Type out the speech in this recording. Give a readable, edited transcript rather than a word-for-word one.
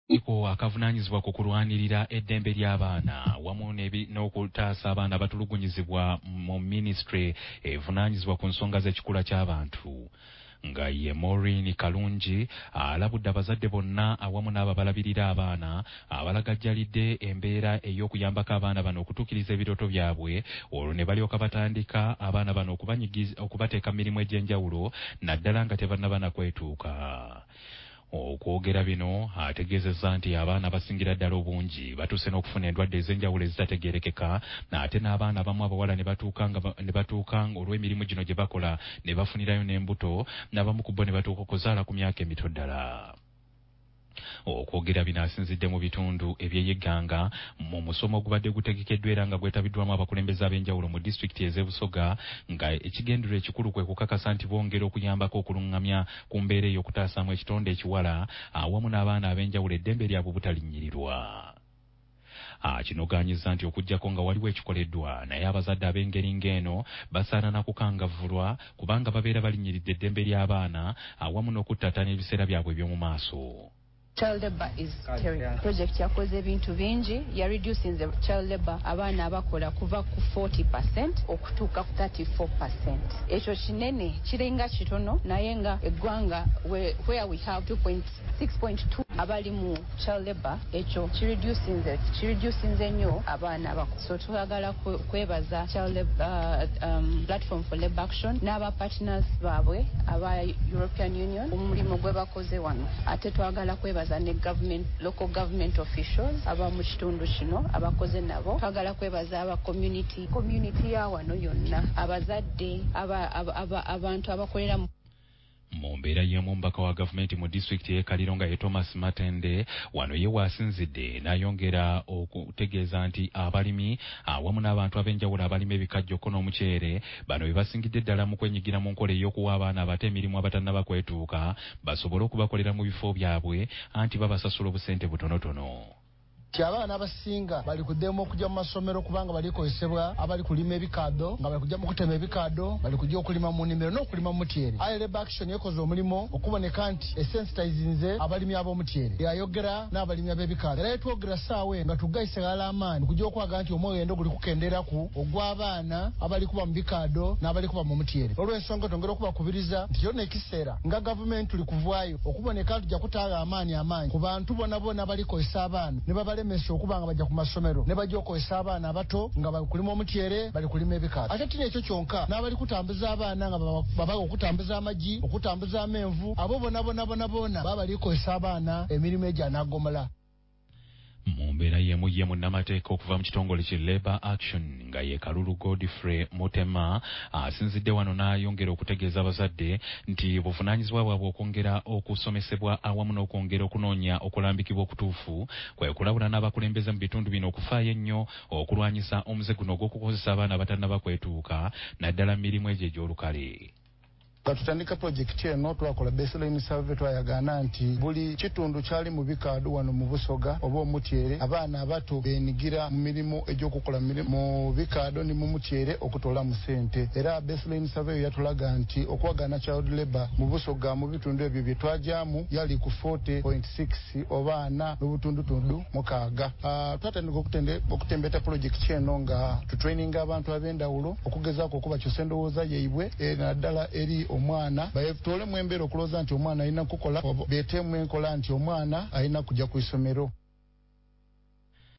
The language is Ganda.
Iko akavunanyizibwa ku kulwanirira eddembe ly'abaana wamu n'okutaasa abaana abatulugunyizibwa mu ministry evunanyizibwa ku nsonga z'ekikula ky'abantu. Nga ye Maureen Kalungi alabudde abazadde bonna awamu n'ababalabirira abaana abalagajjalidde embeera ey'okuyambako abaana bano okutuukiriza ebirooto byabwe olwo ne balyoka batandika abaana bano okubateeka mirimu egy'enjawulo naddala nga tebannaba na kwetuuka. Okwogera bino ategeezezza nti abaana abasingira ddala obungi batuuse n'okufuna endwadde ez'enjawulo ezitategeerekeka ate n'abaana abamu abawala ne batuuka olw'emirimu gino gye bakola ne bafunirayo n'embuto n'abamu ku bo ne batuuka okuzaala ku myaka emito ddala. Okwogera bino asinzidde mu bitundu ebyeyegganga mu musomo ogubadde gutegekeddwa era nga gwetabiddwamu abakulembeze ab'enjawulo mu disitulikiti ez'e Busoga nga ekigendererwa ekikulu kwe kukakasa nti bongera okuyambako okulungamya ku mbeera ey'okutaasaamu ekitonde ekiwala awamu n'abaana ab'enjawulo eddembe lyabwe butalinyirirwa. Kinogaanyizza nti okuggyako nga waliwo ekikoleddwa naye abazadde ab'engeri ng'eno basaana na kukangavvulwa kubanga babeera balinyiridde eddembe ly'abaana awamu n'okuttattana ebiseera byabwe eby'omu maaso. Child labor is terrible. Project yakoze ebintu bingi ya reducing the child labor abaana abakola kuva ku 40% okutuuka ku 34%. Ekyo kinene kirenga kitono naye nga eggwanga where we have 6.2 abali mu child labor ekyo kireducing nnyo abaana abakola. So twagala kwebaza child labor platform for labor action n'aba partners baabwe aba European Union omulimu gwe bakoze wano ate twagala kwebaza ne government, local government officials aba mu kitundu kino abakoze nabo twagala kwebaza aba community ya wano yonna abazadde abantu abakolera mu mbeera y'omubaka wa gavumenti mu disitulikiti y'e Kaliro nga ye Thomas Matende wano ye waasinzidde n'ayongera okutegeeza nti abalimi awamu n'abantu ab'enjawulo abalima ebikajjoko n'omuceere bano be basingidde ddala mu kwenyigira mu nkola ey'okuwa abaana abato emirimu abatannaba kwetuuka basobole okubakolera mu bifo byabwe anti babasasula obusente butonotono. Abaana abasinga bali kuddemu okujja mu masomero kubanga balikozesebwa abali kulima ebikado nga bali kujja mu kutema ebikado bali kujja okulima mu nnimiro n'okulima mu mutyere. Labor Action yekoze omulimu okuboneka nti esensitizinze abalimi ab'omutyere yayogera n'abalimi ab'ebikado era yetwogera ssaawe nga tugayise gala amaanyi kujja okwaga nti omwegendo guli kukendeeraku ogw'abaana abali kuba mu bikado n'abali kuba mu mutyere. Olw'ensonga tongera okubakubiriza nti kyonna ekiseera nga gavumenti tuli kuvaayo okuboneka nti tujja kutaaga amaanyi ku bantu bonna abalikozesa abaana ne babalemesa okuba nga bajja ku masomero ne bajja okozesa abaana abato nga bali kulima omutyere bali kulima ebikado. Ate tina ekyo kyonka n'abali kutambuza abaana nga babaga okutambuza amagi okutambuza amenvu abo bonna baba likozesa abaana emirimu egyanagomola. Mu mbeera y'emu ye munnamateeka okuva mu kitongole ki Labor Action nga ye Kalulu Godfrey Mutema asinzidde wano n'ayongera okutegeeza abazadde nti buvunaanyizibwa bwabwe okwongera okusomesebwa awamu n'okwongera okunoonya okulambikibwa okutuufu kwe kulabula n'abakulembeze mu bitundu bino okufaayo ennyo okulwanyisa omuze guno ogw'okukozesa abaana abatannaba kwetuuka naddala mu mirimu egyo egy'olukale. Tutandika project eno twakola baseline survey twayagana nti buli kitundu kyali mu bikado wano mu Busoga oba omutyere abaana abato benigira mu mirimu egy'okukola mu bikado ni mu mutyere okutola mu sente. Era baseline survey yatulaga nti okwagana child labor mu Busoga mu bitundu ebyo bye twajjamu yali ku 40.6 obaana n'obutundutundu mukaaga. Twatandika okutembeta project eno nga tutraininga abantu ab'endawulo okugezaako okubakyusa endowooza yaibwe naddala eri omwana bayetole mu embeera okulooza nti omwana alina kukola beetemu enkola nti omwana alina kujja ku isomero.